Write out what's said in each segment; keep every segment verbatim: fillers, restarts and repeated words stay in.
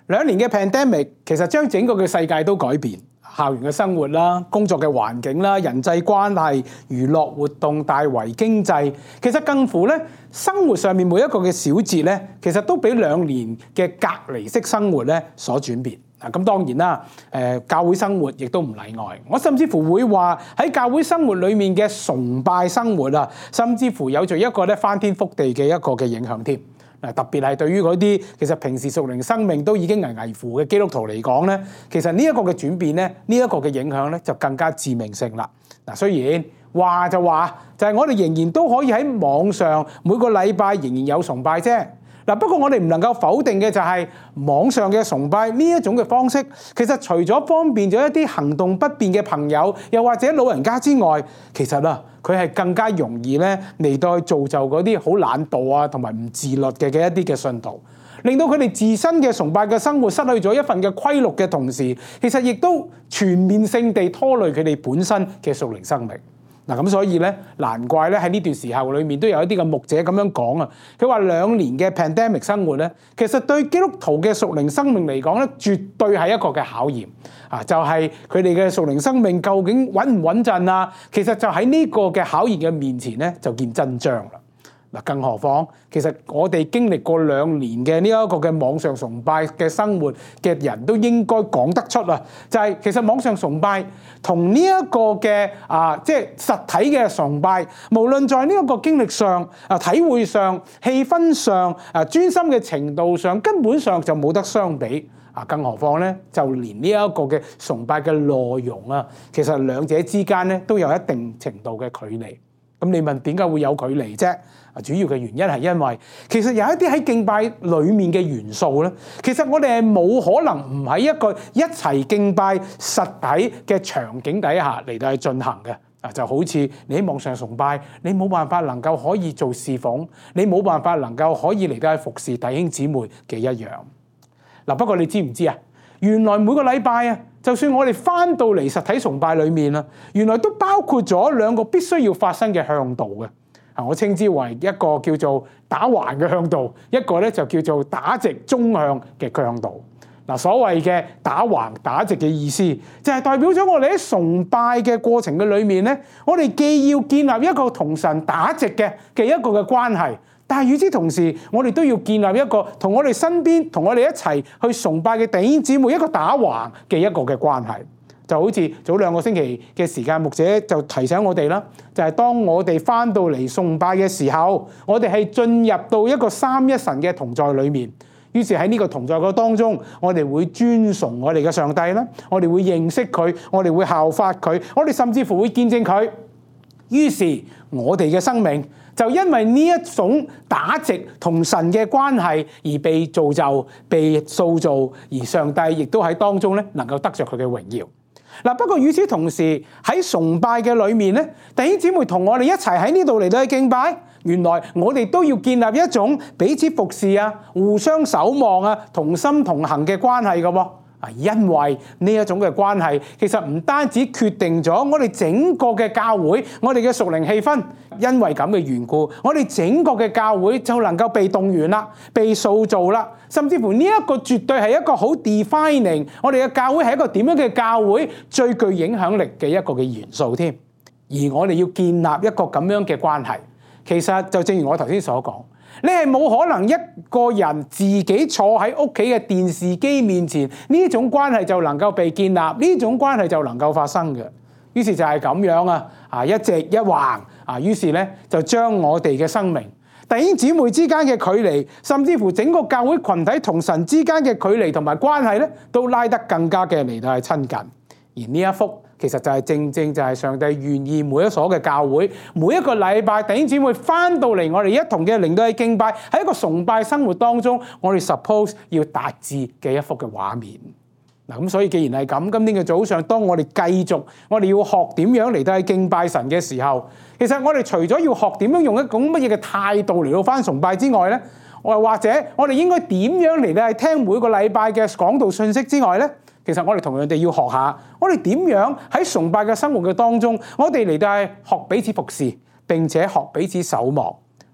兩年嘅 pandemic 其實將整個嘅世界都改變，校園嘅生活啦、工作嘅環境啦、人際關係、娛樂活動、大圍經濟，其實近乎咧生活上面每一個嘅小節咧，其實都俾兩年嘅隔離式生活咧所轉變。嗱，咁當然啦，誒教會生活亦都唔例外。我甚至乎會話喺教會生活裡面嘅崇拜生活啊，甚至乎有著一個咧翻天覆地嘅一個嘅影響添。嗱，特別係對於嗰啲其實平時屬靈生命都已經危危乎嘅基督徒嚟講咧，其實呢一個嘅轉變咧，呢一個嘅影響咧就更加致命性啦。嗱，雖然話就話，就係我哋仍然都可以喺網上每個禮拜仍然有崇拜啫。嗱，不過我哋唔能夠否定嘅就係網上嘅崇拜呢一種嘅方式，其實除咗方便咗一啲行動不便嘅朋友，又或者老人家之外，其實啊，佢係更加容易咧嚟到去造就嗰啲好懶惰啊同埋唔自律嘅嘅一啲嘅信徒，令到佢哋自身嘅崇拜嘅生活失去咗一份嘅規律嘅同時，其實亦都全面性地拖累佢哋本身嘅屬靈生命。嗱，咁所以咧，難怪咧喺呢段時候裏面都有一啲嘅牧者咁樣講啊。佢話兩年嘅 pandemic 生活咧，其實對基督徒嘅屬靈生命嚟講咧，絕對係一個嘅考驗啊！就係佢哋嘅屬靈生命究竟穩唔穩陣啊？其實就喺呢個嘅考驗嘅面前咧，就見真章啦。嗱，更何況其實我哋經歷過兩年嘅呢一個嘅網上崇拜嘅生活嘅人都應該講得出啊，就係其實網上崇拜同呢一個嘅啊，即係實體嘅崇拜，無論在呢一個經歷上、啊體會上、氣氛上、啊專心嘅程度上，根本上就冇得相比啊！更何況咧，就連呢一個嘅崇拜嘅內容啊，其實兩者之間咧都有一定程度嘅距離。咁你問點解會有距離啫？啊，主要嘅原因係因為其實有一啲喺敬拜裡面嘅元素咧，其實我哋係冇可能唔喺一個一齊敬拜實體嘅場景底下嚟到去進行嘅。啊，就好似你喺網上崇拜，你冇辦法能夠可以做侍奉，你冇辦法能夠可以嚟到去服侍弟兄姊妹嘅一樣。嗱，不過你知唔知啊？原來每個禮拜啊，就算我哋翻到嚟實體崇拜裏面啦，原來都包括咗兩個必須要發生嘅向導嘅。啊，我稱之為一個叫做打橫嘅向導，一個咧就叫做打直中向嘅向導。嗱，所謂嘅打橫打直嘅意思，就係代表咗我哋喺崇拜嘅過程嘅裏面咧，我哋既要建立一個同神打直嘅嘅一個嘅關係。但係與之同時，我哋都要建立一個同我哋身邊、同我哋一齊去崇拜嘅弟兄姊妹一個打橫嘅一個嘅關係。就好似早兩個星期嘅時間，牧者就提醒我哋啦，就係當我哋翻到嚟崇拜嘅時候，我哋係進入到一個三一神嘅同在裡面。於是喺呢個同在嘅當中，我哋會尊崇我哋嘅上帝啦，我哋會認識佢，我哋會效法佢，我哋甚至乎會見證佢。於是我哋嘅生命就因為呢一種打直同神嘅關係而被造就、被塑造，而上帝亦都喺當中咧能夠得着佢嘅榮耀。嗱，不過與此同時喺崇拜嘅裏面咧，弟兄姊妹同我哋一齊喺呢度嚟到去敬拜，原來我哋都要建立一種彼此服侍啊、互相守望啊、同心同行嘅關係嘅喎。啊，因為呢一種嘅關係，其實唔單止決定咗我哋整個嘅教會，我哋嘅屬靈氣氛，因為咁嘅緣故，我哋整個嘅教會就能夠被動員啦、被塑造啦，甚至乎呢一個絕對係一個好 defining 我哋嘅教會係一個點樣嘅教會，最具影響力嘅一個嘅元素添。而我哋要建立一個咁樣嘅關係，其實就正如我頭先所講。你係冇可能一個人自己坐喺屋企嘅電視機面前，呢種關係就能夠被建立，呢種關係就能夠發生嘅。於是就係咁樣啊，啊一直一橫啊，於是咧就將我哋嘅生命、弟兄姊妹之間嘅距離，甚至乎整個教會群體同神之間嘅距離同埋關係咧，都拉得更加嘅嚟到係親近。而呢一幅其實就係正正就係上帝願意每一所嘅教會，每一個禮拜弟兄姊妹翻到嚟，我哋一同嘅嚟到去敬拜，喺一個崇拜生活當中，我哋 suppose 要達至嘅一幅嘅畫面。嗱，咁所以既然係咁，今天嘅早上，當我哋繼續，我哋要學點樣嚟到去敬拜神嘅時候，其實我哋除咗要學點樣用一種乜嘢嘅態度嚟到翻崇拜之外咧，我或者我哋應該點樣嚟到去聽每個禮拜嘅講道信息之外咧？其實我哋同樣地要學下，我哋點樣喺崇拜嘅生活嘅當中，我哋嚟到係學彼此服侍，並且學彼此守望。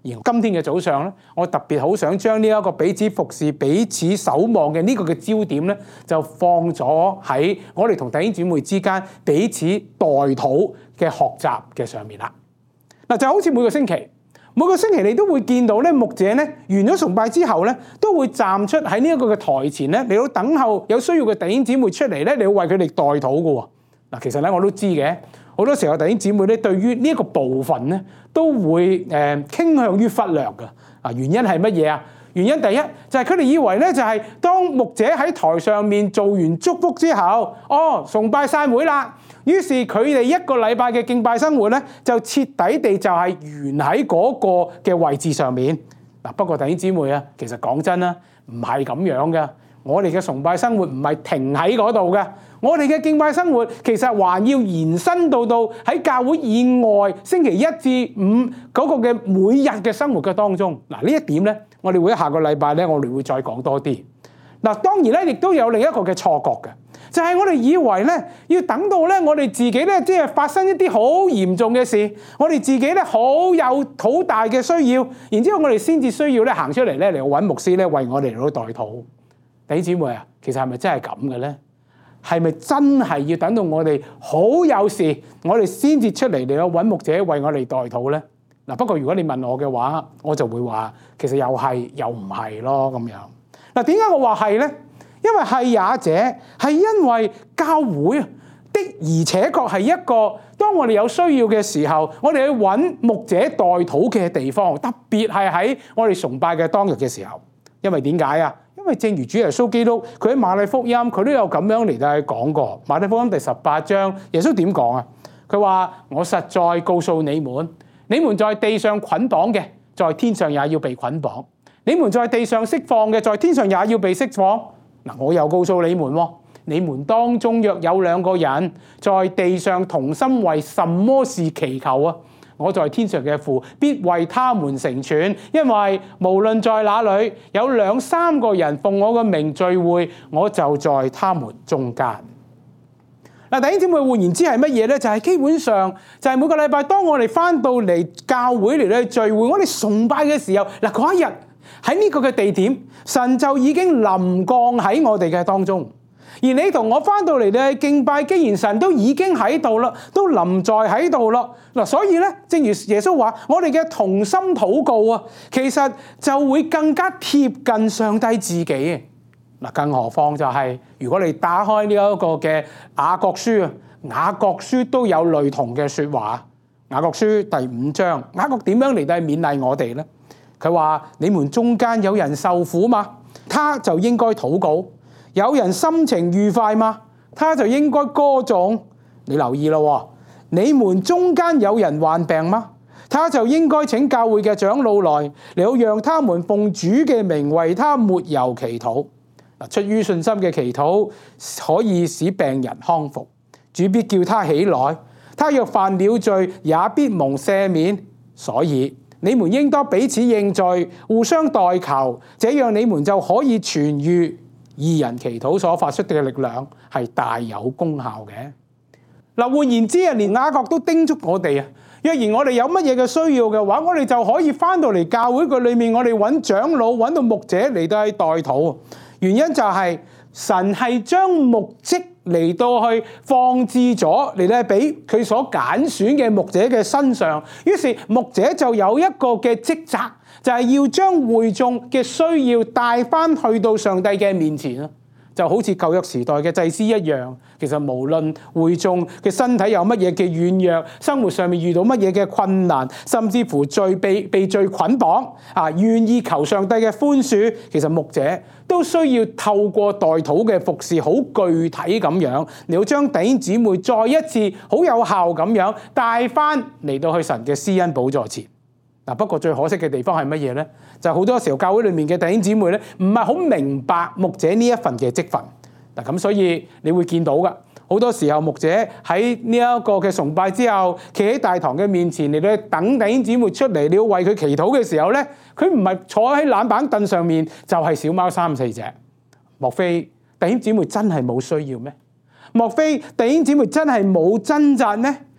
而今天嘅早上咧，我特別好想將呢一個彼此服侍、彼此守望嘅呢個嘅焦點咧，就放咗喺我哋同弟兄姊妹之間彼此代禱嘅學習嘅上面啦。嗱，就好似每個星期，每個星期你都會見到咧，牧者咧完咗崇拜之後咧，都會站出喺呢一個嘅台前咧，嚟到等候有需要嘅弟兄姊妹出嚟咧，你要為佢哋代禱嘅喎。嗱，其實咧我都知嘅。好多時候弟兄姊妹咧，對於呢一個部分咧，都會誒傾向於忽略嘅。啊，原因係乜嘢啊？原因第一就係佢哋以為咧，就係當牧者喺台上面做完祝福之後，哦，崇拜散會啦。於是佢哋一個禮拜嘅敬拜生活咧，就徹底地就係完喺嗰個嘅位置上面。嗱，不過弟兄姊妹啊，其實講真啦，唔係咁樣嘅。我哋嘅崇拜生活唔係停喺嗰度嘅，我哋嘅敬拜生活其實還要延伸到到喺教會以外，星期一至五嗰個嘅每日嘅生活嘅當中。嗱，呢一點咧，我哋會喺下個禮拜咧，我哋會再講多啲。嗱，當然咧，亦都有另一個嘅錯覺嘅，就係我哋以為咧，要等到咧我哋自己咧，即係發生一啲好嚴重嘅事，我哋自己咧好有好大嘅需要，然之後我哋先至需要咧行出嚟咧嚟揾牧師咧為我哋嚟到代禱。弟兄姊妹啊，其實係咪真係咁嘅咧？係咪真係要等到我哋好有事，我哋先至出嚟嚟到揾牧者為我哋代禱咧？嗱，不過如果你問我嘅話，我就會話其實又係又唔係咯咁樣。嗱，點解我話係咧？因為係也者，係因為教會的而且確係一個當我哋有需要嘅時候，我哋去揾牧者代禱嘅地方，特別係喺我哋崇拜嘅當日嘅時候。因為點解啊？因為正如主耶穌基督，佢喺馬太福音，佢都有咁樣嚟到去講過。馬太福音第十八章，耶穌點講啊？佢話：我實在告訴你們，你們在地上捆綁嘅，在天上也要被捆綁；你們在地上釋放嘅，在天上也要被釋放。嗱，我又告訴你們喎，你們當中若有兩個人在地上同心為什麼事祈求啊？我在天上嘅父必為他們成全，因為無論在哪裏有兩三個人奉我嘅名聚會，我就在他們中間。嗱，弟兄姊妹，換言之係乜嘢咧？就係基本上就係每個禮拜，當我哋翻到嚟教會嚟咧聚會，我哋崇拜嘅時候，嗱，嗰一日喺呢個嘅地點，神就已經臨降喺我哋嘅當中。而你同我翻到嚟咧敬拜，既然神都已經喺度啦，都臨在喺度啦，嗱，所以咧，正如耶穌話，我哋嘅同心禱告啊，其實就會更加貼近上帝自己嘅。嗱，更何況就係、是、如果你打開呢一個嘅雅各書啊，雅各書都有類同嘅說話。雅各書第五章，雅各點樣嚟到勉勵我哋咧？佢話：你們中間有人受苦嘛，他就應該禱告。有人心情愉快嗎？他就應該歌頌。你留意咯，你們中間有人患病嗎？他就應該請教會嘅長老來，嚟好讓他們奉主嘅名為他抹油祈禱。出於信心嘅祈禱可以使病人康復，主必叫他起來。他若犯了罪，也必蒙赦免。所以你們應當彼此認罪，互相代求，這樣你們就可以痊癒。義人祈禱所發出嘅力量係大有功效嘅。嗱，換言之啊，連雅各都叮囑我哋啊，若然我哋有乜嘢嘅需要嘅話，我哋就可以翻到嚟教會嘅裏面，我哋揾長老、揾到牧者嚟到去代禱。原因就係神係將牧職嚟到去放置咗嚟到俾佢所揀選嘅牧者嘅身上，於是牧者就有一個嘅職責，就係要將會眾嘅需要帶翻去到上帝嘅面前啊！就好似舊約時代嘅祭司一樣，其實無論會眾嘅身體有乜嘢嘅軟弱，生活上面遇到乜嘢嘅困難，甚至乎罪被被罪捆綁啊，願意求上帝嘅寬恕，其實牧者都需要透過代禱嘅服侍，好具體咁樣，你要將弟兄姊妹再一次好有效咁樣帶翻嚟到去神嘅施恩寶座前。嗱，不過最可惜嘅地方係乜嘢咧？就係好多時候教會裏面嘅弟兄姊妹咧，唔係好明白牧者呢一份嘅職分。嗱，咁所以你會見到噶，好多時候牧者喺呢一個嘅崇拜之後，企喺大堂嘅面前嚟到等弟兄姊妹出嚟，你要為佢祈禱嘅時候咧，佢唔係坐喺冷板凳上面，就係小貓三四隻。莫非弟兄姊妹真係冇需要咩？莫非弟兄姊妹真係冇掙扎咩？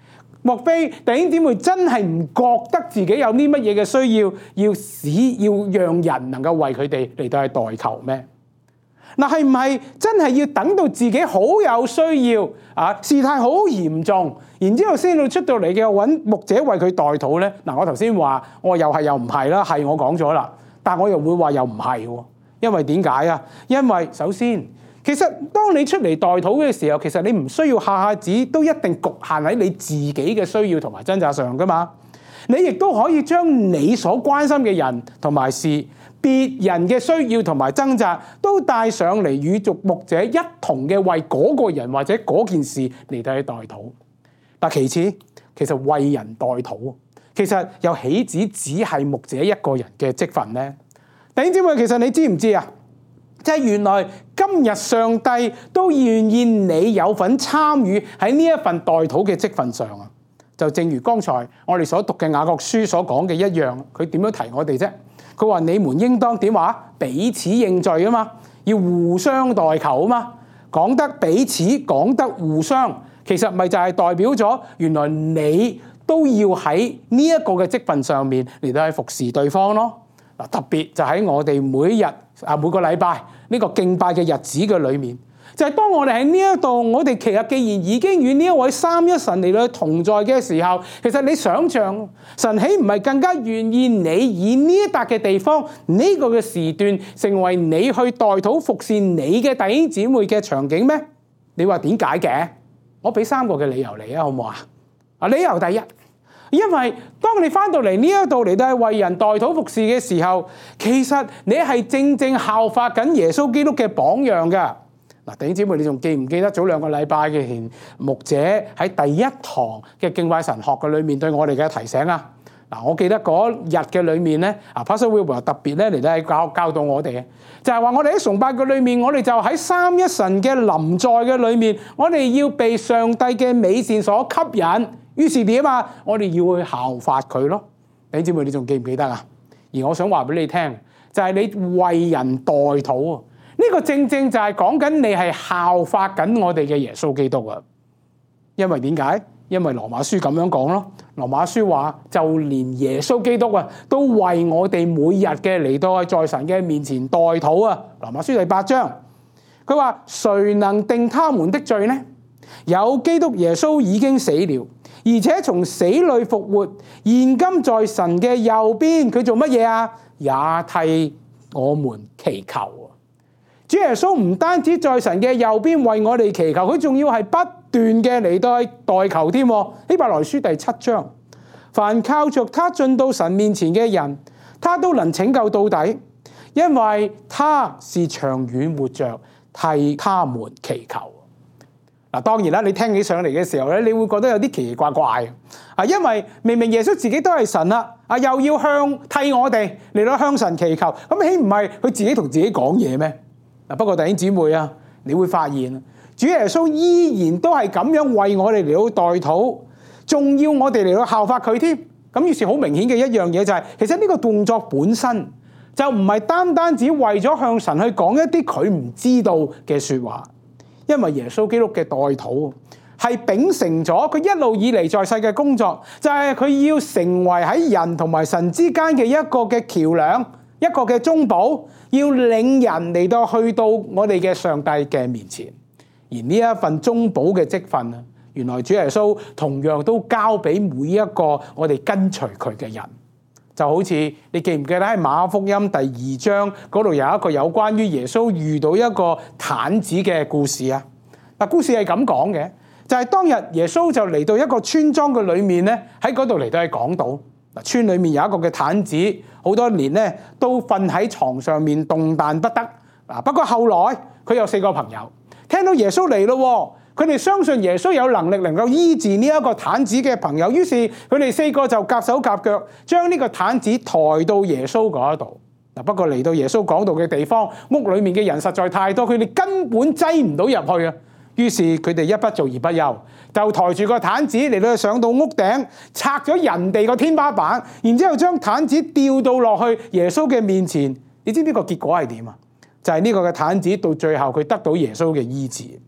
莫非弟兄姊妹真係唔覺得自己有啲乜嘢嘅需要，要使要讓人能夠為佢哋嚟到去代求咩？嗱，係唔係真係要等到自己好有需要啊，事態好嚴重，然之後先到出到嚟嘅揾牧者為佢代禱咧？嗱，我頭先話我又係又唔係啦，係我講咗啦，但我又會話又唔係喎，因為點解啊？因為首先，其實當你出嚟代禱嘅時候，其實你唔需要下下子都一定局限喺你自己嘅需要同埋掙扎上噶嘛，你亦都可以將你所關心嘅人同埋事，別人嘅需要同埋掙扎都帶上嚟，與族牧者一同嘅為嗰個人或者嗰件事嚟到去代禱。但其次，其實為人代禱，其實又豈止只係牧者一個人嘅職分呢？弟兄姊妹，其實你知唔知啊？即係原來今日上帝都願意你有份參與喺呢一份代禱嘅職分上啊！就正如剛才我哋所讀嘅雅各書所講嘅一樣，佢點樣提我哋啫？佢話你們應當點話？彼此認罪啊嘛，要互相代求啊嘛。講得彼此，講得互相，其實咪就係代表咗原來你都要喺呢一個嘅職分上面嚟到去服侍對方咯。嗱，特別就喺我哋每日啊每個禮拜呢個敬拜嘅日子嘅裏面，就係當我哋喺呢一度，我哋其實既然已經與呢一位三一神嚟到同在嘅時候，其實你想象神豈唔係更加願意你以呢一笪嘅地方呢個嘅時段成為你去代禱服侍你嘅弟兄姊妹嘅場景咩？你話點解嘅？我俾三個嘅理由嚟啊，好唔好啊？啊，理由第一，因為當你翻到嚟呢一度嚟到係為人代禱服侍嘅時候，其實你係正正效法緊耶穌基督嘅榜樣噶。嗱，弟兄姊妹，你仲記唔記得早兩個禮拜嘅前牧者喺第一堂嘅敬拜神學嘅裏面對我哋嘅提醒啊？嗱，我記得嗰日嘅裏面咧，啊 Pastor Wilbur 特別咧嚟到係教教導我哋嘅，就係話我哋喺崇拜嘅裏面，我哋就喺三一神嘅臨在嘅裏面，我哋要被上帝嘅美善所吸引，於是點啊？我哋要去效法佢咯。弟兄姊妹，你仲記唔記得啊？而我想話俾你聽，就係你為人代禱啊！呢個正正就係講緊你係效法緊我哋嘅耶穌基督啊！因為點解？因為羅馬書咁樣講咯。羅馬書話，就連耶穌基督啊，都為我哋每日嘅嚟到在神嘅面前代禱啊！羅馬書第八章，佢話誰能定他們的罪呢？有基督耶穌已經死了，而且從死裏復活，現今在神嘅右邊，佢做乜嘢啊？也替我們祈求啊！主耶穌唔單止在神嘅右邊為我哋祈求，佢仲要係不斷嘅嚟到代求添。希伯來書第七章，凡靠着他進到神面前嘅人，他都能拯救到底，因為他是長遠活着，替他們祈求。嗱，當然啦，你聽起上嚟嘅時候咧，你會覺得有啲奇奇怪怪啊，因為明明耶穌自己都係神啦，啊又要向替我哋嚟到向神祈求，咁豈唔係佢自己同自己講嘢咩？嗱，不過弟兄姊妹啊，你會發現主耶穌依然都係咁樣為我哋嚟到代禱，仲要我哋嚟到效法佢添。咁於是好明顯嘅一樣嘢就係，其實呢個動作本身就唔係單單只為咗向神去講一啲佢唔知道嘅説話，因為耶穌基督嘅代禱係秉承咗佢一路以嚟在世嘅工作，就係佢要成為喺人同埋神之間嘅一個嘅橋梁，一個嘅中保，要領人嚟到去到我哋嘅上帝嘅面前。而呢一份中保嘅職分啊，原來主耶穌同樣都交俾每一個我哋跟隨佢嘅人。就好似你記唔記得喺馬可福音第二章嗰度有一個有關於耶穌遇到一個癱子嘅故事啊？嗱，故事係咁講嘅，就係當日耶穌就嚟到一個村莊嘅裏面咧，喺嗰度嚟到去講道。嗱，村裏面有一個嘅癱子，好多年咧都瞓喺床上面動彈不得。嗱，不過後來佢有四個朋友聽到耶穌嚟咯，佢哋相信耶穌有能力能夠醫治呢一個癱子嘅朋友，於是佢哋四個就夾手夾腳將呢個癱子抬到耶穌嗰度。嗱，不過嚟到耶穌講道嘅地方，屋裏面嘅人實在太多，佢哋根本擠唔到入去啊。於是佢哋一不做二不休，就抬住個癱子嚟到上到屋頂，拆咗人哋個天花板，然之後將癱子吊到落去耶穌嘅面前。你知唔知個結果係點啊？就係呢個嘅癱子到最後佢得到耶穌嘅醫治。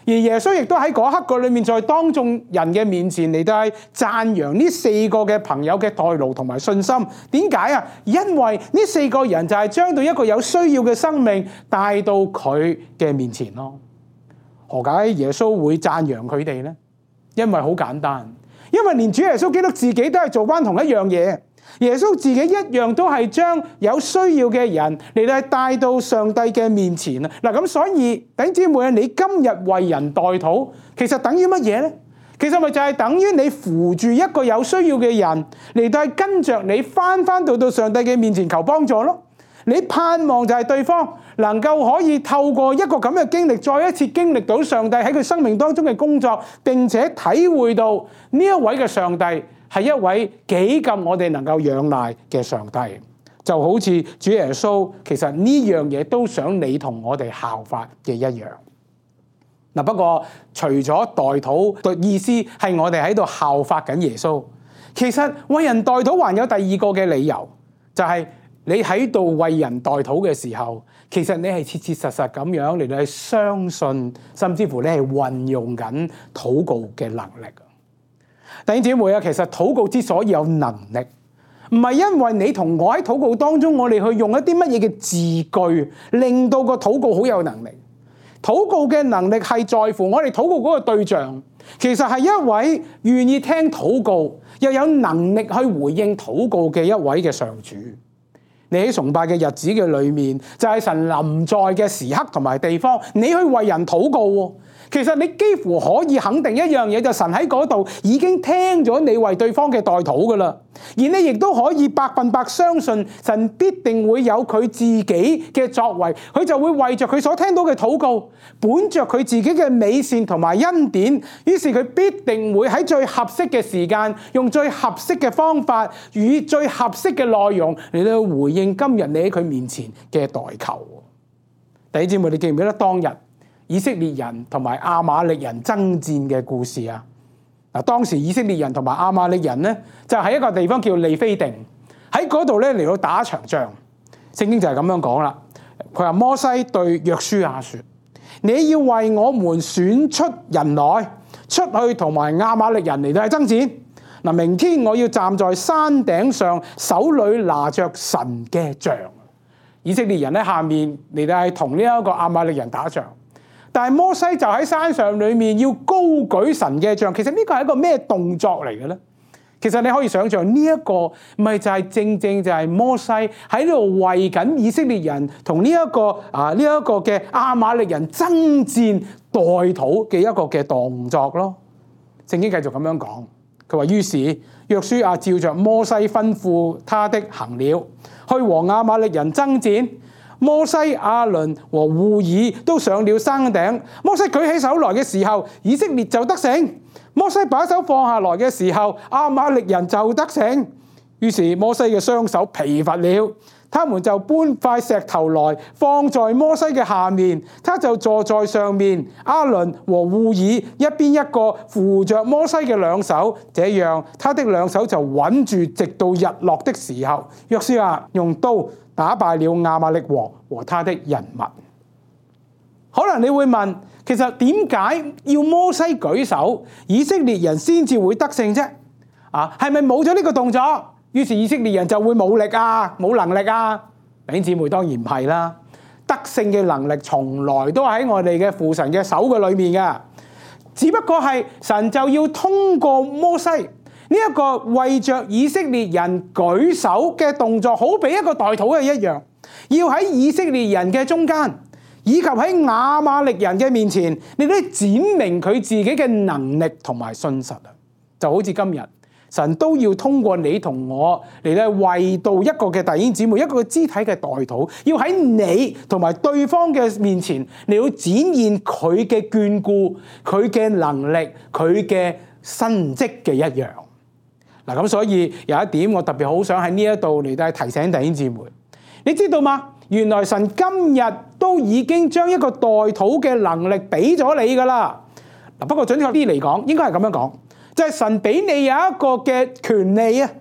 而耶穌亦都喺嗰刻個裏面，在當眾人嘅面前嚟到去讚揚呢四個嘅朋友嘅代勞同埋信心。點解啊？因為呢四個人就係將到一個有需要嘅生命帶到佢嘅面前咯。何解耶穌會讚揚佢哋呢？因為好簡單，因為連主耶穌基督自己都係做翻同一樣嘢。耶穌自己一樣都係將有需要嘅人嚟到帶到上帝嘅面前啊！嗱，咁所以弟兄姊妹啊，你今日為人代禱，其實等於乜嘢呢？其實咪就係等於你扶住一個有需要嘅人嚟到跟着你翻翻到到上帝嘅面前求幫助咯。你盼望就係對方能夠可以透過一個咁嘅經歷，再一次經歷到上帝喺佢生命當中嘅工作，並且體會到呢一位嘅上帝係一位幾咁我哋能夠仰賴嘅上帝。就好似主耶穌其實呢樣嘢都想你同我哋效法嘅一樣。嗱，不過除咗代禱嘅意思係我哋喺度效法緊耶穌，其實為人代禱還有第二個嘅理由，就係、是你喺度為人代禱嘅時候，其實你係切切實實咁樣嚟到去相信，甚至乎你係運用緊禱告嘅能力。弟兄姊妹啊，其實禱告之所以有能力，唔係因為你同我喺禱告當中，我哋去用一啲乜嘢嘅字句，令到個禱告好有能力。禱告嘅能力係在乎我哋禱告嗰個對象，其實係一位願意聽禱告，又有能力去回應禱告嘅一位嘅上主。你喺崇拜嘅日子嘅裏面，就係神臨在嘅時刻同埋地方，你去為人禱告喎。其實你幾乎可以肯定一樣嘢，就神喺嗰度已經聽咗你為對方嘅代禱噶啦，而你亦都可以百分百相信神必定會有佢自己嘅作為，佢就會為着佢所聽到嘅禱告，本着佢自己嘅美善同埋恩典，於是佢必定會喺最合適嘅時間，用最合適嘅方法，與最合適嘅內容嚟到回應今日你喺佢面前嘅代求。弟兄姊妹，你記唔記得當日以色列人同埋亞瑪力人爭戰嘅故事啊？嗱，當時以色列人同埋亞瑪力人咧，就喺一個地方叫利非定，喺嗰度咧嚟到打一場仗。聖經就係咁樣講啦。佢話摩西對約書亞說：你要為我們選出人來，出去同埋亞瑪力人嚟到去爭戰。嗱，明天我要站在山頂上，手裏拿着神嘅杖。以色列人喺下面嚟到係同呢一個亞瑪力人打仗。但係摩西就喺山上裏面要高舉神嘅杖，其實呢個係一個咩動作嚟嘅咧？其實你可以想象呢一個咪就係正正就係摩西喺度為緊以色列人同呢一個啊呢一個嘅亞瑪力人爭戰代禱嘅一個嘅動作咯。聖經繼續咁樣講，佢話於是約書亞照着摩西吩咐他的行了，去和亞瑪力人爭戰。摩西、亞倫和戶珥都上了山頂。摩西舉起手來嘅時候，以色列就得勝；摩西把手放下來嘅時候，亞瑪力人就得勝。於是摩西嘅雙手疲乏了，他們就搬塊石頭來放在摩西嘅下面，他就坐在上面。亞倫和戶珥一邊一個扶着摩西嘅兩手，這樣他的兩手就穩住，直到日落的時候。約書亞用刀打敗了亞瑪力王和他的人民。可能你會問，其實點解要摩西舉手，以色列人先至會得勝啫？啊，係咪冇咗呢個動作，於是以色列人就會冇力啊、冇能力啊？弟兄姊妹，當然唔係啦。得勝嘅能力從來都喺我哋嘅父神嘅手嘅裏面嘅，只不過係神就要通過摩西呢一個為着以色列人舉手嘅動作，好比一個代禱嘅一樣，要喺以色列人嘅中間，以及喺亞瑪力人嘅面前，你都展明佢自己嘅能力同埋信實啊！就好似今日，神都要通過你同我嚟咧，為到一個嘅弟兄姊妹，一個肢體嘅代禱，要喺你同埋對方嘅面前，你要展現佢嘅眷顧、佢嘅能力、佢嘅神蹟嘅一樣。嗱，咁所以有一點我特別好想喺呢一度嚟到提醒弟兄姊妹，你知道嗎？原來神今日都已經將一個代禱嘅能力俾咗你噶啦。嗱，不過準確啲嚟講，應該係咁樣講，就係神俾你有一個嘅權利啊，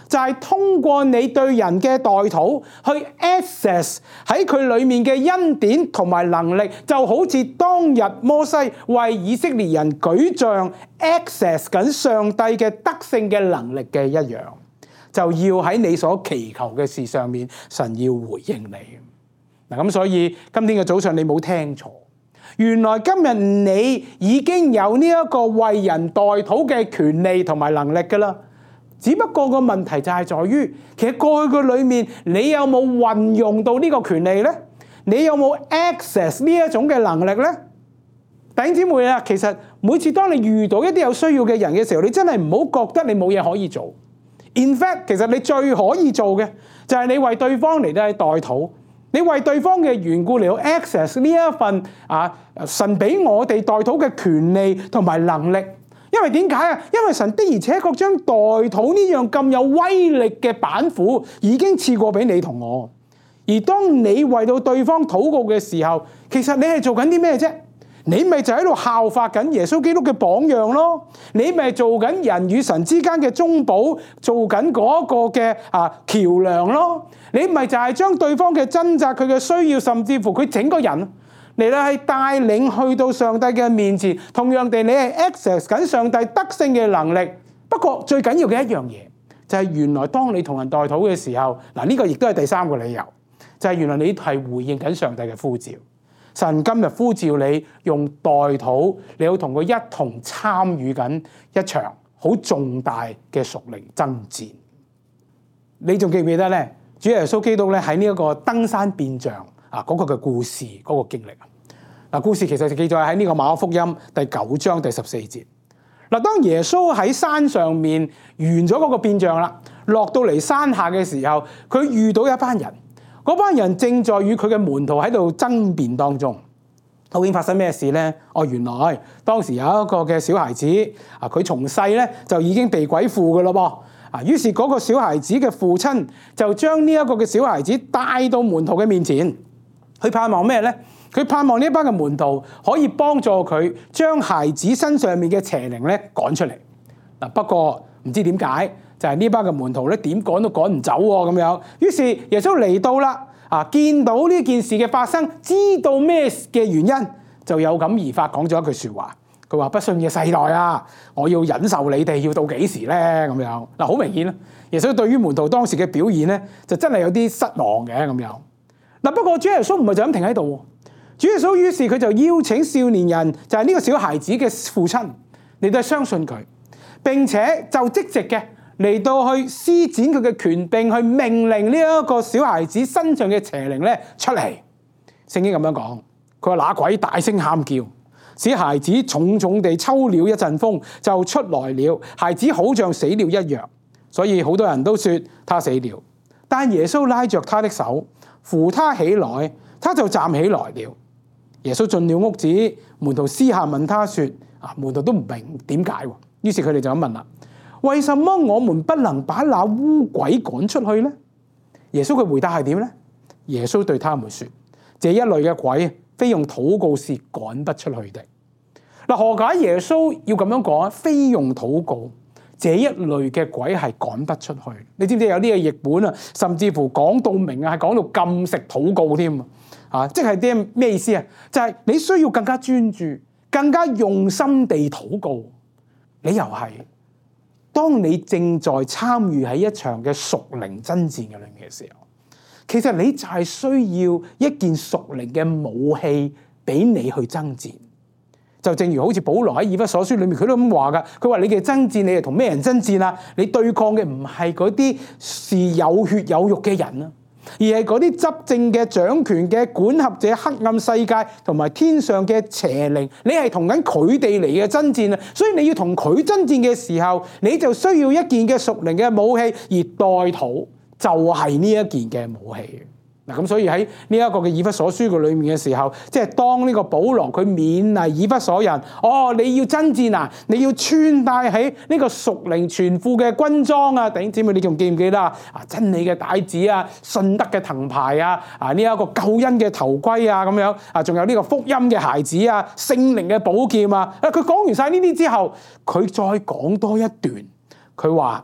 就係通過你對人嘅代禱去 access 喺佢裡面嘅恩典同埋能力，就好似當日摩西為以色列人舉杖 access 緊上帝嘅得勝嘅能力嘅一樣，就要喺你所祈求嘅事上面，神要回應你。嗱，咁所以今天嘅早上你冇聽錯，原來今日你已經有呢一個為人代禱嘅權利同埋能力㗎啦。只不過個問題就係在於，其實過去嘅裏面，你有冇運用到呢個權利呢？你有冇 access 呢一種嘅能力呢？弟兄姊妹啊，其實每次當你遇到一啲有需要嘅人嘅時候，你真係唔好覺得你冇嘢可以做。In fact， 其實你最可以做嘅就係你為對方嚟到去代禱，你為對方嘅緣故嚟到 access 呢一份啊神俾我哋代禱嘅權利同埋能力。因為點解啊？因為神的而且確將代禱呢樣咁有威力嘅板斧已經賜過俾你同我。而當你為到對方禱告嘅時候，其實你係做緊啲咩啫？你咪就喺度效法緊耶穌基督嘅榜樣咯。你咪做緊人與神之間嘅中保，做緊嗰個嘅啊橋樑咯。你咪就係將對方嘅掙扎、佢嘅需要，甚至乎佢整個人嚟到係帶領去到上帝嘅面前。同樣地，你係 access 緊上帝得勝嘅能力。不過最緊要嘅一樣嘢就係原來當你同人代禱嘅時候，嗱，呢個亦都係第三個理由，就係原來你係回應緊上帝嘅呼召。神今日呼召你用代禱，你要同佢一同參與緊一場好重大嘅屬靈爭戰。你仲記唔記得咧？主耶穌基督咧喺呢一個登山變像啊嗰個嘅故事嗰、那個經歷啊。嗱，故事其實就記載喺呢個馬可福音第九章第十四節。嗱，當耶穌喺山上面完咗嗰個變像啦，落到嚟山下嘅時候，佢遇到一班人。嗰班人正在與佢嘅門徒喺度爭辯當中，究竟發生咩事呢？哦，原來當時有一個嘅小孩子啊，佢從細咧就已經被鬼附嘅咯噃啊。於是嗰個小孩子嘅父親就將呢一個嘅小孩子帶到門徒嘅面前，佢盼望咩呢？佢盼望呢一班嘅門徒可以幫助佢將孩子身上面嘅邪靈咧趕出嚟嗱。不過唔知點解，就係呢班嘅門徒咧，點趕都趕唔走喎咁樣。於是耶穌嚟到啦，啊，見到呢件事嘅發生，知道咩嘅原因，就有感而發講咗一句説話。佢話：不信嘅世代啊，我要忍受你哋要到幾時咧？咁樣嗱，好明顯啦。耶穌對於門徒當時嘅表現咧，就真係有啲失望嘅咁樣。嗱，不過主耶穌唔係就咁停喺度。主耶穌於是佢就邀請少年人，就係呢個小孩子嘅父親嚟到相信佢，並且就即席嘅嚟到去施展佢嘅權柄，去命令呢一個小孩子身上嘅邪靈咧出嚟。聖經咁樣講，佢話那鬼大聲喊叫，使孩子重重地抽了一陣風，就出來了。孩子好像死了一樣，所以好多人都說他死了。但耶穌拉着他的手，扶他起來，他就站起來了。耶穌進了屋子，門徒私下問他說：啊，門徒都唔明點解喎。於是佢哋就咁問啦：為什麼我們不能把那污鬼趕出去呢？耶穌嘅回答係點呢？耶穌對他們說：這一類嘅鬼，非用禱告是趕不出去的。嗱，何解耶穌要咁樣講？非用禱告，這一類嘅鬼係趕不出去。你知唔知有啲嘅譯本啊，甚至乎講到明啊，係講到禁食禱告添啊！即係啲咩意思啊？就係你需要更加專注、更加用心地禱告。你又係當你正在參與喺一場嘅屬靈爭戰嘅裏面嘅時候，其實你就係需要一件屬靈嘅武器俾你去爭戰。就正如好似保羅喺以弗所書裏面，佢都咁話噶。佢話你嘅爭戰，你係同咩人爭戰啊？你對抗嘅唔係嗰啲是有血有肉嘅人啊，而係嗰啲執政嘅、掌權嘅、管轄者、黑暗世界同埋天上嘅邪靈。你係同緊佢哋嚟嘅爭戰啊！所以你要同佢爭戰嘅時候，你就需要一件嘅屬靈嘅武器，而代禱就係呢一件嘅武器。咁所以喺呢一個嘅以弗所書嘅裏面嘅時候，即係當呢個保羅佢勉勵以弗所人，哦，你要爭戰啊，你要穿戴喺呢個屬靈全副嘅軍裝啊，弟兄姊妹，你仲記唔記得啊？啊，真理嘅帶子啊，信德嘅藤牌啊，啊呢一個救恩嘅頭盔啊，咁樣啊，仲有呢個福音嘅孩子啊，聖靈嘅寶劍啊。啊，佢講完晒呢啲之後，佢再講多一段，佢話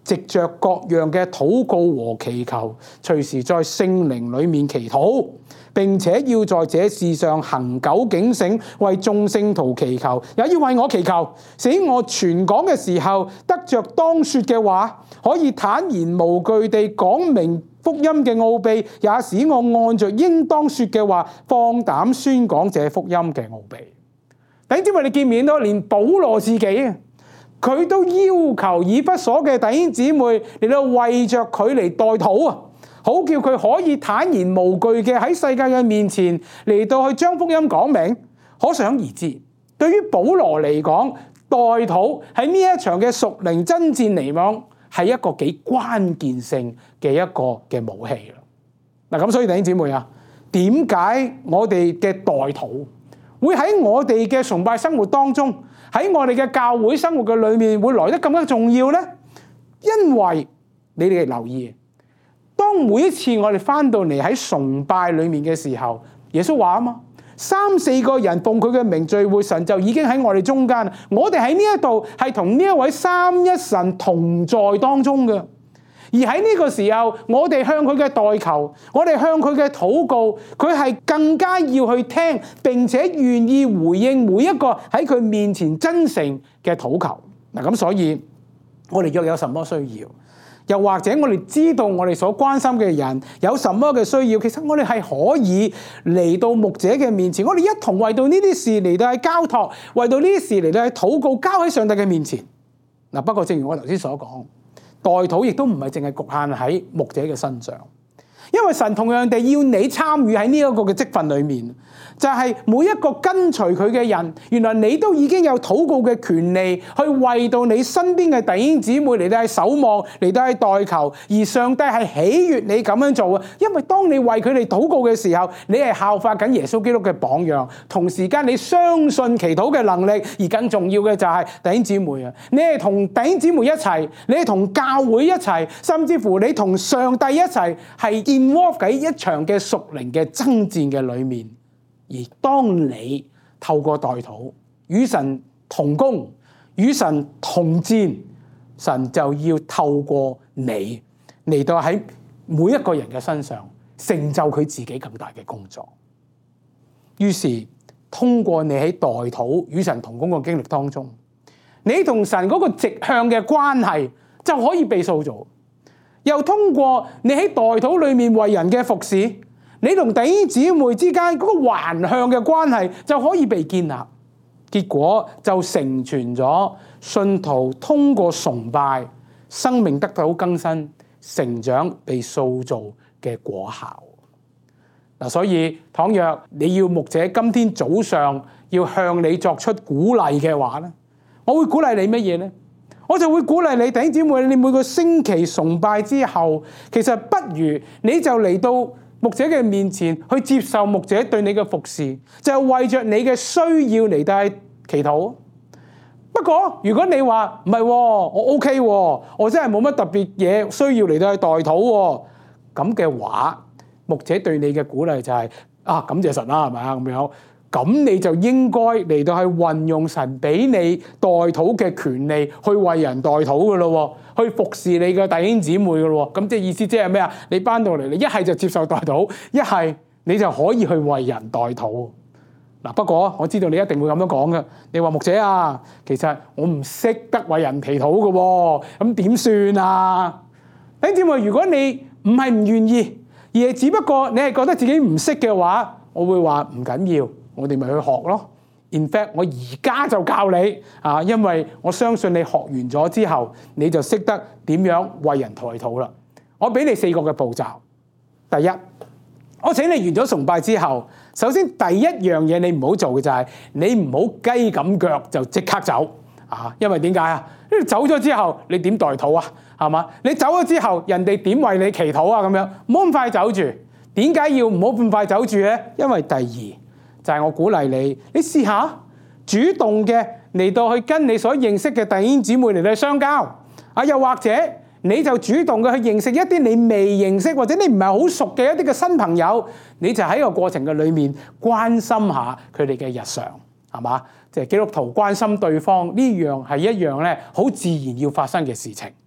藉着各樣嘅禱告和祈求，隨時在聖靈裡面祈禱，並且要在這事上恆久警醒，為眾聖徒祈求，也要為我祈求，使我傳講嘅時候得着當說嘅話，可以坦然無懼地講明福音嘅奧秘，也使我按着應當說嘅話，放膽宣講這福音嘅奧秘。弟兄姊妹，你見面都連保羅自己啊，佢都要求以弗所嘅弟兄姊妹嚟到為着佢嚟代禱啊，好叫佢可以坦然無懼嘅喺世界嘅面前嚟到去將福音講明。可想而知，對於保羅嚟講，代禱喺呢一場嘅屬靈爭戰嚟講，係一個幾關鍵性嘅一個嘅武器啦。嗱，咁所以弟兄姊妹啊，點解我哋嘅代禱會喺我哋嘅崇拜生活當中，喺我哋嘅教會生活嘅裏面會來得咁樣重要呢？因為你哋留意，當每一次我哋翻到嚟喺崇拜裏面嘅時候，耶穌話啊嘛，三四個人奉佢嘅名聚會，神就已經喺我哋中間。我哋喺呢一度係同呢一位三一神同在當中嘅。而喺呢個時候，我哋向佢嘅代求，我哋向佢嘅禱告，佢係更加要去聽，並且願意回應每一個喺佢面前真誠嘅禱求。嗱，咁所以我哋若有什麼需要，又或者我哋知道我哋所關心嘅人有什麼嘅需要，其實我哋係可以嚟到牧者嘅面前，我哋一同為到呢啲事嚟到去交託，為到呢啲事嚟到去禱告，交喺上帝嘅面前。嗱，不過正如我頭先所講，代禱亦都唔係淨係局限喺牧者嘅身上，因為神同樣地要你參與喺呢一個嘅職份裏面，就係每一個跟隨佢嘅人，原來你都已經有禱告嘅權利，去為到你身邊嘅弟兄姊妹嚟到去守望，嚟到去代求，而上帝係喜悅你咁樣做啊！因為當你為佢哋禱告嘅時候，你係效法緊耶穌基督嘅榜樣，同時間你相信祈禱嘅能力，而更重要嘅就係弟兄姊妹啊！你係同弟兄姊妹一齊，你係同教會一齊，甚至乎你同上帝一齊，係 involve 喺一場嘅屬靈嘅爭戰嘅裏面。而當你透過代禱與神同工、與神同戰，神就要透過你嚟到喺每一個人嘅身上成就佢自己更大嘅工作。於是通過你喺代禱與神同工嘅經歷當中，你同神嗰個直向嘅關係就可以被塑造，又通過你喺代禱裏面為人嘅服侍，你同弟兄姊妹之間嗰個橫向嘅關係就可以被建立，結果就成全咗信徒通過崇拜，生命得到更新、成長、被塑造嘅果效。嗱，所以倘若你要牧者今天早上要向你作出鼓勵嘅話咧，我會鼓勵你乜嘢呢？我就會鼓勵你弟兄姊妹，你每個星期崇拜之後，其實不如你就嚟到牧者嘅面前去接受牧者對你嘅服侍，就係為着你嘅需要嚟到祈禱。不過如果你話唔係，我 OK， 我真係冇乜特別嘢需要嚟到去代禱，咁嘅話，牧者對你嘅鼓勵就係啊，感謝神啦，係咪啊咁樣？咁你就應該嚟到去運用神俾你代禱嘅權利，去為人代禱嘅咯，去服侍你嘅弟兄姊妹嘅咯。咁即係意思即係咩啊？你返到嚟，你一係就接受代禱，一係你就可以去為人代禱。嗱，不過我知道你一定會咁樣講嘅。你話牧者啊，其實我唔識得為人祈禱嘅喎，咁點算啊？弟兄姊妹，如果你唔係唔願意，而係只不過你係覺得自己唔識嘅話，我會話唔緊要。我哋咪去學咯。In fact， 我而家就教你啊，因為我相信你學完咗之後，你就識得點樣為人代禱啦。我俾你四個嘅步驟。第一，我請你完咗崇拜之後，首先第一樣嘢你唔好做嘅就係你唔好雞咁腳就即刻走啊。因為點解啊？因為走咗之後你點代禱啊？係嘛？你走咗之後，人哋點為你祈禱啊？咁樣唔好咁快走住。點解要唔好咁快走住咧？因為第二，就係我鼓勵你，你試下主動嘅嚟到去跟你所認識嘅弟兄姊妹嚟到相交啊，又或者你就主動嘅去認識一啲你未認識或者你唔係好熟嘅一啲嘅新朋友，你就喺個過程嘅裏面關心下佢哋嘅日常，係嘛？即係基督徒關心對方呢樣係一樣咧好自然要發生嘅事情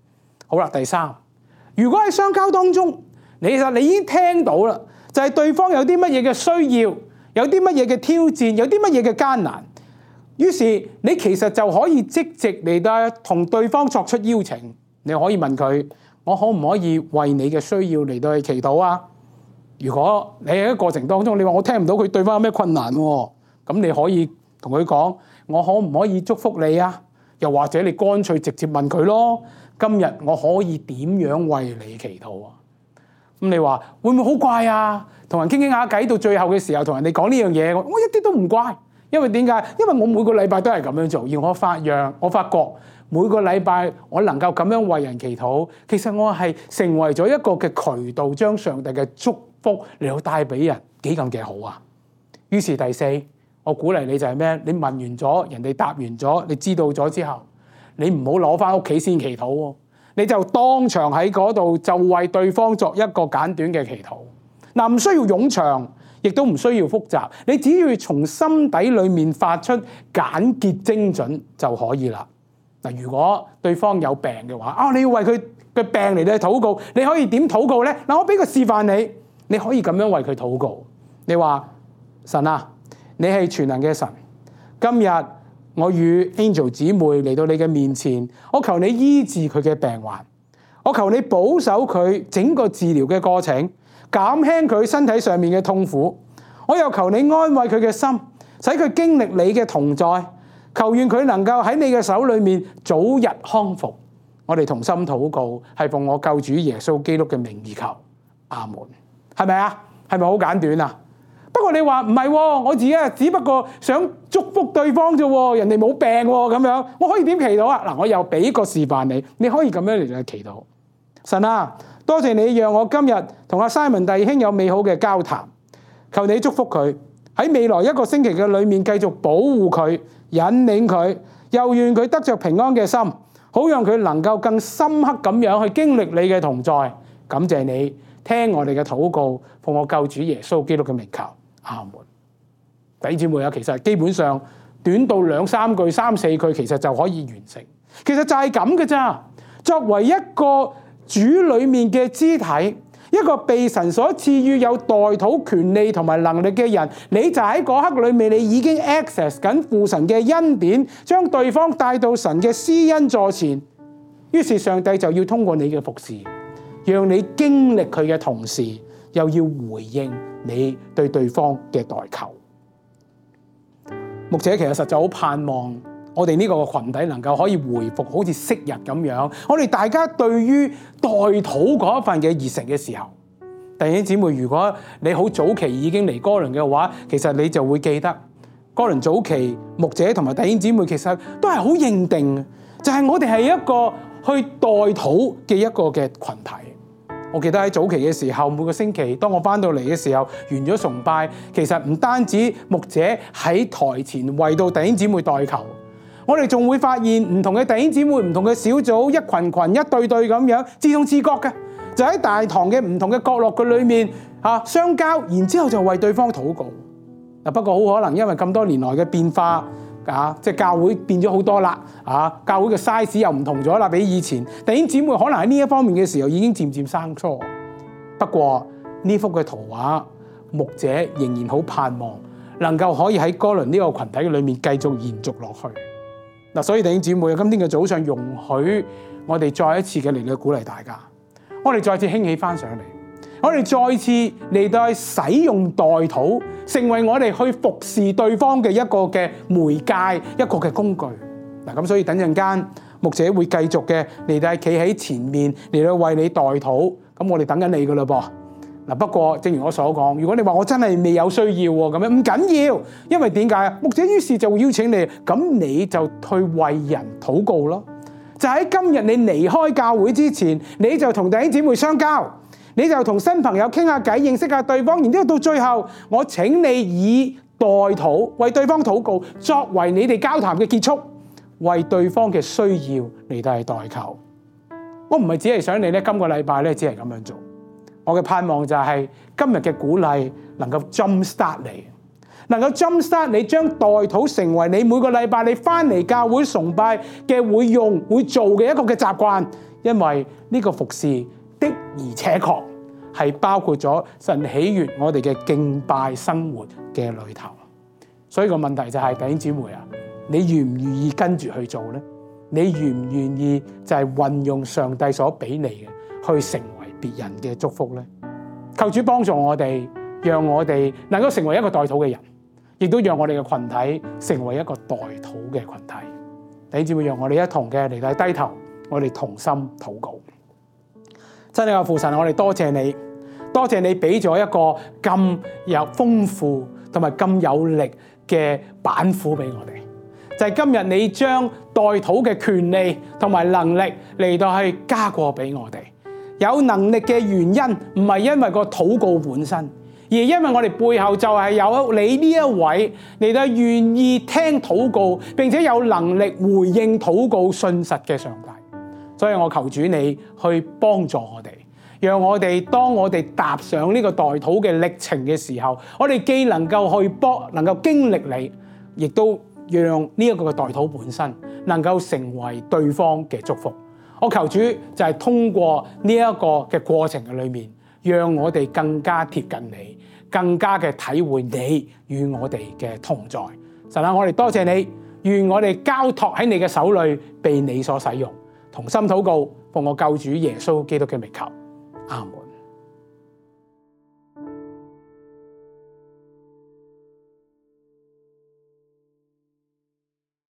好啦，第三，如果喺相交當中，你其實你已經聽到啦，就係對方有啲乜嘢嘅需要，有啲乜嘢嘅挑戰，有啲乜嘢嘅艱難，於是你其實就可以即席嚟到同對方作出邀請。你可以問佢：我可唔可以為你嘅需要嚟到去祈禱啊？如果你喺個過程當中，你話我聽唔到佢對方有咩困難喎，咁你可以同佢講：我可唔可以祝福你啊？又或者你乾脆直接問佢咯：今日我可以點樣為你祈禱啊？咁你話會唔會好怪啊？同人傾傾下偈，到最後嘅時候同人哋講呢樣嘢，我一啲都唔怪，因為點解？因為我每個禮拜都係咁樣做，而我發讓，我發覺每個禮拜我能夠咁樣為人祈禱，其實我係成為咗一個嘅渠道，將上帝嘅祝福嚟到帶俾人，幾咁嘅好啊！於是第四，我鼓勵你就係咩？你問完咗，人哋答完咗，你知道咗之後，你唔好攞翻屋企先祈禱喎，你就當場喺嗰度就為對方作一個簡短嘅祈禱。嗱，唔需要冗長，亦都唔需要複雜，你只要從心底裡面發出簡潔精準就可以啦。嗱，如果對方有病嘅話，啊，你要為佢嘅病嚟到禱告，你可以點禱告呢？嗱，我俾個示範你，你可以咁樣為佢禱告。你話：神啊，你係全能嘅神，今日我與 Angel 姊妹嚟到你嘅面前，我求你醫治佢嘅病患，我求你保守佢整個治療嘅過程，減輕佢身體上面嘅痛苦，我又求你安慰佢嘅心，使佢經歷你嘅同在，求願佢能夠喺你嘅手裏面早日康復。我哋同心禱告，係奉我救主耶穌基督嘅名而求，阿門。係咪啊？係咪好簡短啊？不過你話唔係喎，我自己只不過想祝福對方啫，人哋冇病喎，咁樣我可以點祈禱啊？嗱，我又俾個示範你，你可以咁樣嚟嚟祈禱。神啊，多謝你讓我今日同阿 Simon 弟兄有美好嘅交談，求你祝福佢喺未來一個星期嘅裏面繼續保護佢、引領佢，又願佢得着平安嘅心，好讓佢能夠更深刻咁樣去經歷你嘅同在。感謝你聽我哋嘅禱告，奉我救主耶穌基督嘅名求，阿門。弟兄姊妹啊，其實基本上短到兩三句、三四句，其實就可以完成。其實就係咁嘅咋。作為一個主裏面嘅肢體，一個被神所賜予有代禱權利同埋能力嘅人，你就喺嗰刻裏面，你已經 access 緊父神嘅恩典，將對方帶到神嘅施恩座前。於是上帝就要通過你嘅服侍，讓你經歷佢嘅同時，又要回應你對對方嘅代求。牧者其實實在好盼望我哋呢個群體能夠可以回復好似昔日咁樣，我哋大家對於代禱嗰一份嘅熱誠嘅時候，弟兄姊妹，如果你好早期已經嚟哥倫嘅話，其實你就會記得哥倫早期牧者同埋弟兄姊妹其實都係好認定，就係我哋係一個去代禱嘅一個嘅群體。我記得喺早期嘅時候，每個星期當我翻到嚟嘅時候，完咗崇拜，其實唔單止牧者喺台前為到弟兄姊妹代求，我哋仲會發現唔同嘅弟兄姊妹、唔同嘅小組，一群群、一對對咁樣，自動自覺嘅，就喺大堂嘅唔同嘅角落嘅裏面啊相交，然之後就為對方禱告。嗱，不過好可能因為咁多年來嘅變化啊，即係教會變咗好多啦，啊，教會嘅 size 又唔同咗啦，比以前弟兄姊妹可能喺呢一方面嘅時候已經漸漸生疏。不過呢幅嘅圖畫，牧者仍然好盼望能夠可以喺哥倫呢個群體嘅裏面繼續延續落去。嗱，所以弟兄姊妹，今天嘅早上容許我哋再一次嘅嚟到鼓勵大家，我哋再次興起翻上嚟，我哋再次嚟到使用代禱，成為我哋去服侍對方嘅一個嘅媒介，一個嘅工具。嗱，咁所以等陣間牧者會繼續嘅嚟到企喺前面嚟到為你代禱，咁我哋等緊你噶啦噃。嗱，不過正如我所講，如果你話我真係未有需要喎，咁樣唔緊要，因為點解啊？牧者於是就會邀請你，咁你就去為人禱告咯。就喺今日你離開教會之前，你就同弟兄姊妹相交，你就同新朋友傾下偈，認識下對方，然之後到最後，我請你以代禱為對方禱告，作為你哋交談嘅結束，為對方嘅需要嚟到係代求。我唔係只係想你咧，今個禮拜咧只係咁樣做。我嘅盼望就係今日嘅鼓勵能夠 jump start 你，能夠 jump start 你將代禱成為你每個禮拜你翻嚟教會崇拜嘅會用會做嘅一個嘅習慣， 因為呢個服侍的而且確係包括咗神喜悅我哋嘅敬拜生活嘅裏頭。所以個問題就係，弟兄姊妹啊，你願唔願意跟住去做呢？你願唔願意就係運用上帝所俾你嘅去成為別人嘅祝福呢？求主幫助我哋，讓我哋能夠成為一個代禱嘅人，亦都讓我哋嘅群體成為一個代禱嘅群體。弟兄姊妹，讓我哋一同嘅嚟到低頭，我哋同心禱告。真係嘅父神，我哋多謝你，多謝你俾咗一個咁有豐富同埋咁有力嘅板斧俾我哋。就係今日你將代禱嘅權利同埋能力嚟到去加過俾我哋。有能力嘅原因唔係因為個禱告本身，而因為我哋背後就係有你呢一位嚟到願意聽禱告並且有能力回應禱告信實嘅上帝。所以我求主你去幫助我哋，讓我哋當我哋踏上呢個代禱嘅歷程嘅時候，我哋既能夠去幫，能夠經歷你，亦都讓呢一個嘅代禱本身能夠成為對方嘅祝福。我求主就係通過呢一個嘅過程嘅裏面，讓我哋更加貼近你，更加嘅體會你與我哋嘅同在。神啊，我哋多謝你，願我哋交託喺你嘅手裏，被你所使用。同心禱告，奉我救主耶穌基督嘅名求，阿門。